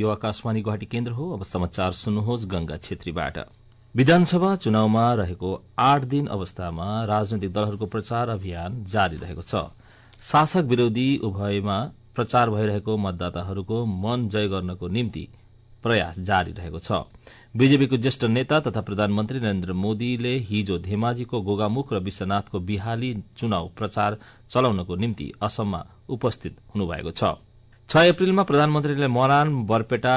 यो आकाशवाणी गुवाहाटी केन्द्र हो। अब समाचार सुन्नुहोस् गंगा छेत्रीबाट। विधानसभा चुनावमा रहेको 8 दिन अवस्थामा राजनैतिक दलहरूको प्रचार अभियान जारी रहेको छ। शासक विरोधी उभयमा प्रचार भइरहेको मतदाताहरूको मन जय गर्नको निम्ति प्रयास जारी रहेको छ। बीजेपीको ज्येष्ठ नेता तथा प्रधानमन्त्री नरेन्द्र मोदीले हिजो धेमाजीको गोगामुख र विश्वनाथको बिहाली चुनाव प्रचार चलाउनको निम्ति असममा उपस्थित हुनुभएको छ। 6 अप्रिलमा प्रधानमन्त्रीले मरान, बरपेटा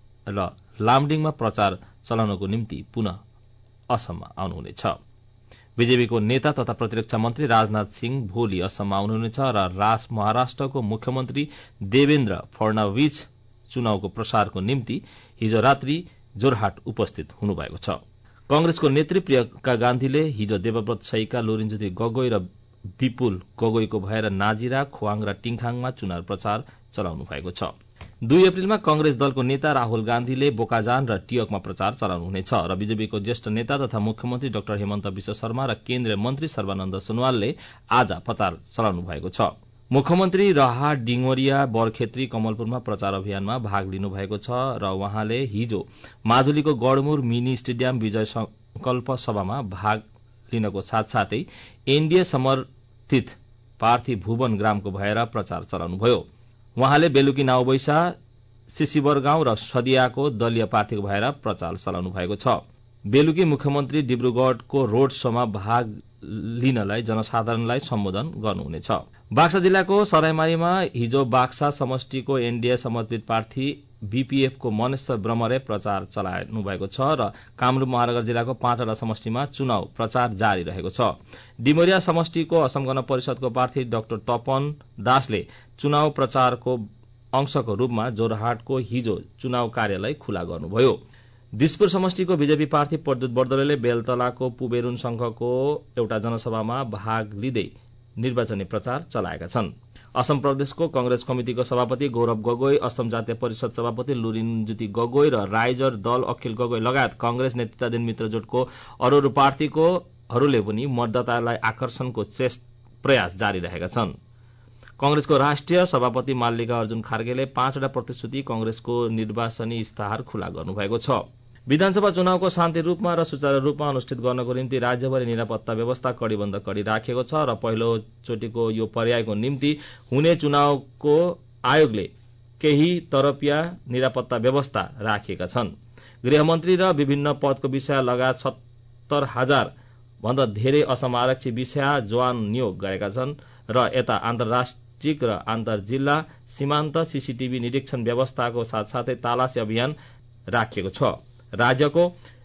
र लामडिङमा प्रचार चलाउनको निम्ति पुनः असममा आउनुहुनेछ। बीजेपीको नेता तथा प्रतिरक्षा मन्त्री राजनाथ सिंह भोलि असममा आउनुहुनेछ र महाराष्ट्रको मुख्यमन्त्री देवेन्द्र फडणवीस चुनावको प्रसारको निम्ति हिजो रात्रि जोरहाट उपस्थित हुनुभएको छ। कंग्रेसको नेत्री प्रियंका गान्धीले हिजो देवव्रत शइका, लोरिनज्योति गगोई र विपुल गगोईको भएर नाजिरा, खोवाङ र टिङखाङमा चुनाव प्रचार चलाउनु भएको छ। 2 अप्रिलमा कंग्रेस दलको नेता राहुल गान्धीले बोकाजान र टियकमा प्रचार चलाउनुहुनेछ र बीजेपीको ज्येष्ठ नेता तथा मुख्यमन्त्री डाक्टर हेमन्त विश्व शर्मा र केन्द्रीय मन्त्री सर्बानन्द सोनोवालले आज प्रचार चलाउनु भएको छ। मुख्यमन्त्री राहा डिङोरिया, बरखेत्री, कमलपुरमा प्रचार अभियानमा भाग लिनुभएको छ र उहाँले हिजो माजुलीको गढमुर मिनी स्टेडियम विजय संकल्प सभामा भाग लिनको साथसाथै एनडीए समर्थित पार्थी भुवन ग्रामको भएर प्रचार चलाउनुभयो। उहाँले बेलुकी नाउबैसा, सिसिबरगाउँ र सदियाको दलीय पार्टीको भएर प्रचार चलाउनु भएको छ। बेलुकी मुख्यमन्त्री डिब्रुगढ़को रोड शोमा भाग लिनलाई जनसाधारणलाई सम्बोधन गर्नुहुनेछ। बाक्सा जिल्लाको सरायमारीमा हिजो बाक्सा समष्टिको एनडीए समर्पित प्रार्थी बीपीएफको मनेश्वर ब्रह्मले प्रचार चलाउनु भएको छ र कामरूप महानगर जिल्लाको 5वटा समष्टिमा चुनाव प्रचार जारी रहेको छ। डिमोरिया समष्टिको असम गण परिषदको प्रार्थी डाक्टर तपन दासले चुनाव प्रचारको अंशको रूपमा जोरहाटको हिजो चुनाव कार्यालय खुला गर्नुभयो। दिसपुर समष्टिको बीजेपी प्रार्थी प्रद्युत बर्दलेले बेलतलाको पुबेरुन संघको एउटा जनसभामा भाग लिँदै निर्वाचनी प्रचार चलाएका छन्। असम प्रदेशको कंग्रेस कमिटिको सभापति गौरव गगोई, असम जातीय परिषद सभापति लुरिनज्योति गगोई र राइजर दल अखिल गगोई लगायत कंग्रेस नेतृत्वाधीन मित्रजोटको अरू पार्टीकोहरूले पनि मतदातालाई आकर्षणको प्रयास जारी रहेका छन्। कंग्रेसको राष्ट्रिय सभापति मल्लिका अर्जुन खार्गेले 5वटा प्रतिश्रुति कंग्रेसको निर्वाचनी इस्ताहार खुला गर्नुभएको छ। विधानसभा चुनावको शान्ति रूपमा र सुचारू रूपमा अनुष्ठित गर्नको निम्ति राज्यभरि निरापत्ता व्यवस्था कड़ीबन्द कड़ी राखिएको छ र पहिलो चोटिको यो पर्यायको निम्ति हुने चुनावको आयोगले केही तरपिया निरापत्ता व्यवस्था राखिएका छन्। गृहमन्त्री र विभिन्न पदको विषय लगायत 70,000 भन्दा धेरै असम आरक्षी विषय जवान नियोग गरेका छन् र यता अन्तर्राष्ट्रिय र अन्तर जिल्ला सीमान्त सीसीटीभी निरीक्षण व्यवस्थाको साथसाथै तलासी अभियान राखिएको छ। राज्यको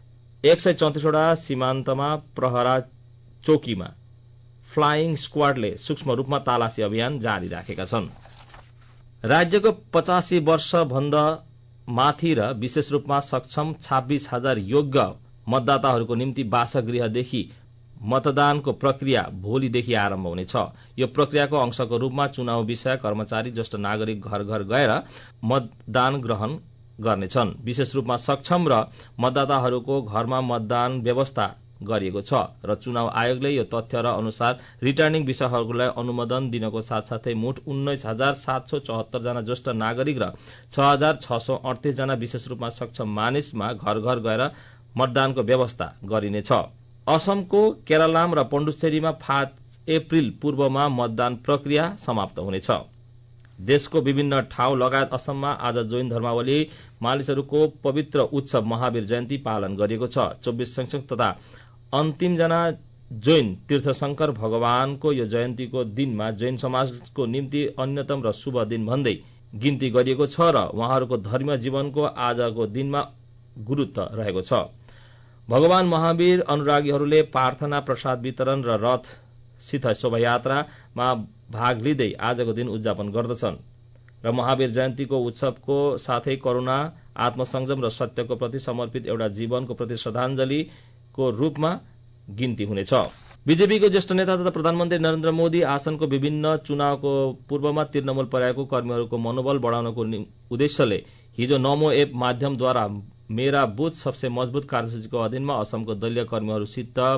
134वटा सीमान्तमा प्रहरा चौकीमा फ्लाइङ स्क्वाडले सूक्ष्म रूपमा तलासी अभियान जारी राखेका छन्। राज्यको 85 वर्ष भन्दा माथि र विशेष रूपमा सक्षम 26,000 योग्य मतदाताहरूको निम्ति वासगृहदेखि मतदानको प्रक्रिया भोलिदेखि आरम्भ हुनेछ। यो प्रक्रियाको अंशको रूपमा चुनाव विषय कर्मचारी ज्येष्ठ नागरिक घर घर गएर मतदान ग्रहण गर्नेछन्। विशेष रूपमा सक्षम र मतदाताहरूको घरमा मतदान व्यवस्था गरिएको छ र चुनाव आयोगले यो तथ्य र अनुसार रिटर्निङ विषयहरूलाई अनुमोदन दिनको साथसाथै मोट 19,774 जना ज्येष्ठ नागरिक र 6,638 जना विशेष रूपमा सक्षम मानिसमा घर घर गएर मतदानको व्यवस्था गरिनेछ। असमको केरलाम र पण्डुचेरीमा 5 अप्रिल पूर्वमा मतदान प्रक्रिया समाप्त हुनेछ। देशको विभिन्न ठाउँ लगायत असममा आज जैन धर्मावली मानिसहरूको पवित्र उत्सव महावीर जयन्ती पालन गरिएको छ। 24 संख्यक तथा अन्तिम जना जैन तीर्थशंकर भगवानको यो जयन्तीको दिनमा जैन समाजको निम्ति अन्यतम र शुभ दिन भन्दै गिन्ती गरिएको छ र उहाँहरूको धर्मीय जीवनको आजको दिनमा गुरुत्व रहेको छ। भगवान महावीर अनुरागीहरूले प्रार्थना, प्रसाद वितरण र रथसित शोभायात्रामा भाग लिँदै आजको दिन उद्यापन गर्दछन् र महावीर जयन्तीको उत्सवको साथै करुणा, आत्मसंयम र सत्यको प्रति समर्पित एउटा जीवनको प्रति श्रद्धाञ्जलीको रूपमा गिन्ती हुनेछ। बीजेपीको ज्येष्ठ नेता तथा प्रधानमन्त्री नरेन्द्र मोदी आसनको विभिन्न चुनावको पूर्वमा तृणमूल पर्यायको कर्मीहरूको मनोबल बढाउनको उद्देश्यले हिजो नमो एप माध्यमद्वारा मेरा बुथ सबसे मजबूत कार्यसूचीको अधीनमा असमको दलीय कर्मीहरूसित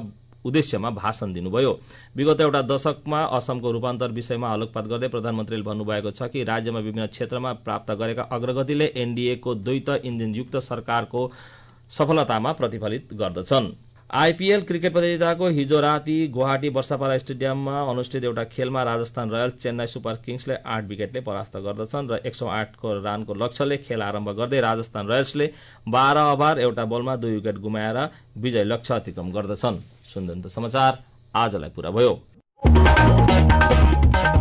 उद्देश्यमा भाषण दिनुभयो। विगत एउटा दशकमा असमको रूपान्तर विषयमा आलोकपात गर्दै प्रधानमन्त्रीले भन्नुभएको छ कि राज्यमा विभिन्न क्षेत्रमा प्राप्त गरेका अग्रगतिले एनडीएको द्वैत इन्जिनयुक्त सरकारको सफलतामा प्रतिफलित गर्दछन्। आईपीएल क्रिकेट प्रतियोगिताको हिजो राति गुवाहाटी वर्षापारा स्टेडियममा अनुष्ठित एउटा खेलमा राजस्थान रोयल्स चेन्नई सुपर किङ्सले 8 विकेटले परास्त गर्दछन् र 108 रनको लक्ष्यले खेल आरम्भ गर्दै राजस्थान रोयल्सले 12 ओभर एउटा बलमा 2 विकेट गुमाएर विजय लक्ष्य अतिक्रमण गर्दछन्। सुन्दै समाचार आजलाई पूरा भयो।